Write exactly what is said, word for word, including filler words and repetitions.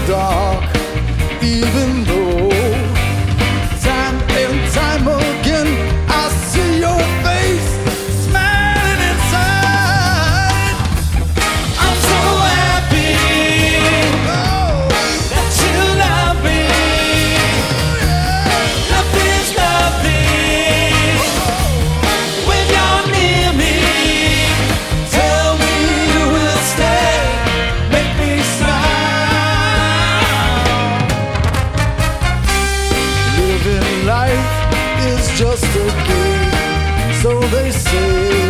dark, even though time and time again I see your face smiling inside. I'm so happy oh, that you love me. Nothing's nothing when you're near me. Tell me you will stay, make me smile. Living life is just a game, so they say.